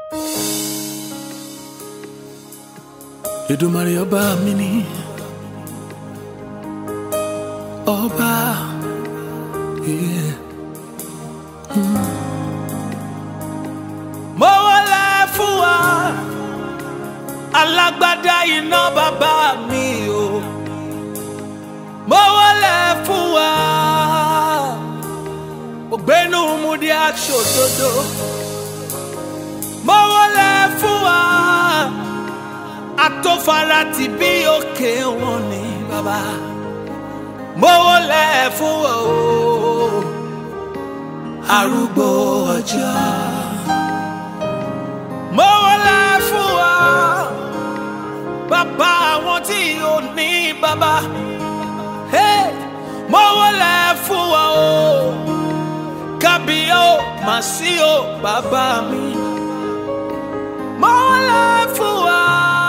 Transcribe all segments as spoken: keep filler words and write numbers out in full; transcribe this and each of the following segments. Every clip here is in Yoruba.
Èdùmàrè ọba mi ni ọba yeah. mm. Mo wọlé fún wa alágbádá iná bàbá mi o. Mo wọlé fún wa ògbénu múdi aṣòdodo. Mo wọlé fún wa àtòfara ti bí òkè wọn ni bàbá. Mo wọlé fún wa o arúgbó ọjọ́. Mo wọlé fún wa bàbá àwọn tí ò ní bàbá. Hey! Mo wọlé fún wa o kábíyó màsíò bàbá mi. Mo wọlé fún wa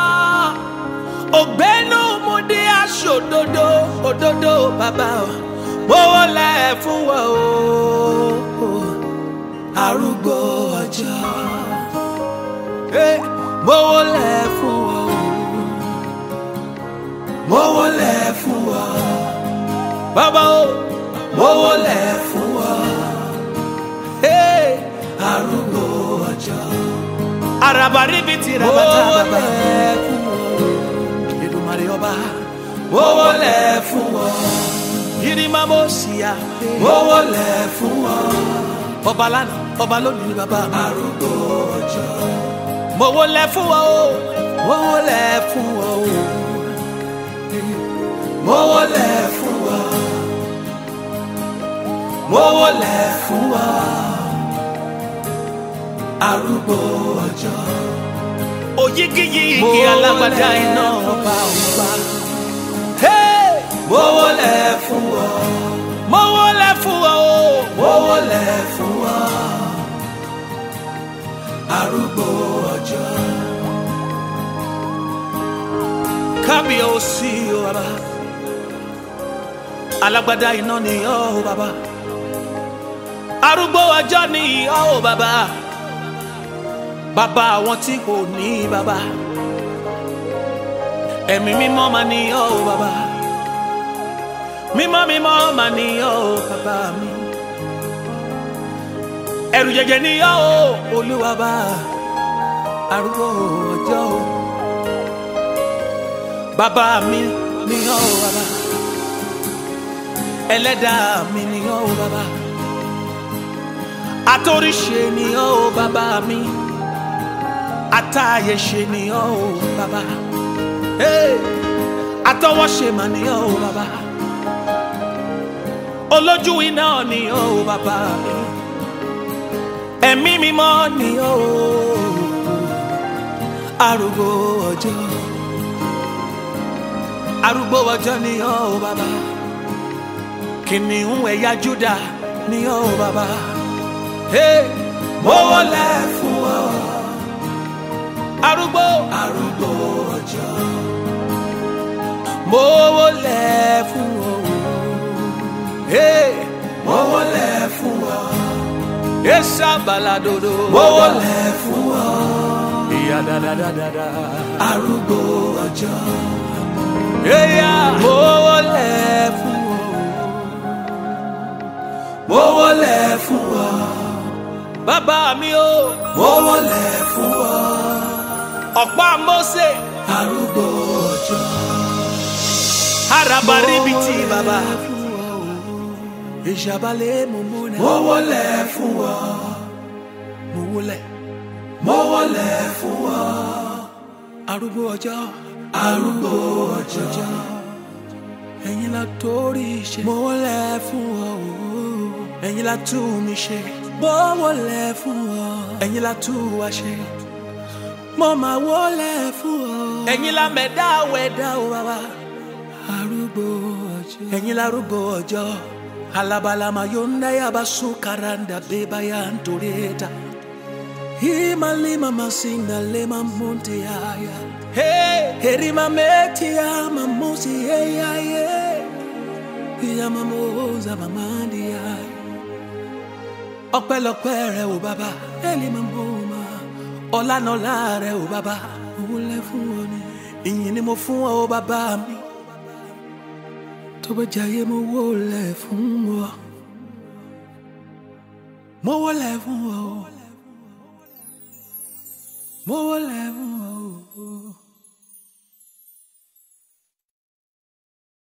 ògbénu múdi aṣòdodo òdodo bàbá. Mo wọlé fún wa o arúgbó ọjọ́. Hey! Mo wọlé fún wa o mo wọlé fún wa bàbá o mo wọlé fún wa. Hey! Arúgbó ọjọ́. Arabaribiti rabata bàbá. Mo wọlé fún wa Èdùmàrè ọba. Mo wọlé fún wa Yirima mo siya. Mo wọlé fún wa ọba lánàá ọba lónìí bàbá. Arúgbó ọjọ́. Mo wọlé fún wa o mo wọlé fún wa o. Mo wọlé fún wa mo wọlé fún wa arúgbó ọjọ́. Òyígíyígí alágbádá iná ọba ọba. Hey! Mo wọlé fún wa mo wọlé fún wa o mo wọlé fún wa arúgbó ọjọ́. Kábíyèsí o bàbá alágbádá iná ni ọ́ o bàbá. Arúgbó ọjọ́ ni ọ́ o bàbá. Bàbá àwọn tí kò ní bàbá. Ẹ̀mí mímọ́ mà ni ọ́ o bàbá. Mímọ́ mímọ́ mà ni ọ́ o bàbá mi. Ẹ̀rù jẹ̀jẹ̀ ni ọ́ o Olúwa bá. Arúgbó ọjọ́ o bàbá mi ni ọ́ o bàbá. Ẹlẹ́dàá mi ni ọ́ o bàbá. Atóríṣe ni ọ́ o bàbá mi. Atáyẹ̀ṣe ni ọ́ o bàbá. Hey! Atọwọ́ṣe mà ni ọ́ o bàbá. Olójú iná ni ọ́ o bàbá mi. Ẹ̀mí mímọ́ ni ọ́ o arúgbó ọjọ́. Arúgbó ọjọ́ ni ọ́ o bàbá. Kìnìún ẹ̀yà Júdà ni ọ́ o bàbá. Hey! Mo wọlé fún ọ arúgbó arúgbó ọjọ́. Mo wọlé fún ọ. Hey! Mo wọlé fún ọ. Esa baladodo. Mo wọlé fún ọ. Ìyá dáadáa. Arúgbó ọjọ́. Eya! Mo wọlé fún ọ. Mo wọlé fún ọ. Bàbá mi o. Mo wọlé fún ọ. Ọ̀pá Mósè. Arúgbó ọjọ́. Arabaribiti bàbá. Ìṣàbálẹ̀ mo múná. Mo wọlé fún ọ. Mo wọlé. Mo wọlé fún ọ. Arúgbó ọjọ́. Arúgbó ọjọ́. Ẹ̀yin la torí ṣe. Mo wọlé fún ọ. Ẹ̀yin la tú mi ṣe. Mo wọlé fún ọ. Ẹ̀yin la tú wa ṣe. Mo máa wọlé fún ọ. Ẹ̀yin la mẹ̀dá wẹ̀dá o bàbá. Arúgbó ọjọ́. Ẹ̀yin la arúgbó ọjọ́. Alabalama yonda ya basu karanda beba ya ntoreta. Himalima masinda lema monte ya. Hey, herima meti ya mamusi ya ya ya. Ya mamoza mamandi ya. Ọpẹ́lọpẹ́ rẹ o baba, eli mamboma. ọlá náà láàrẹ ò bàbá mo wólẹ̀ fún ọ ni ìyìn ni mo fún ọ bàbá mi tó bá jayé mo wólẹ̀ fún ọ mo wólẹ̀ fún ọ mo wólẹ̀ fún ọ.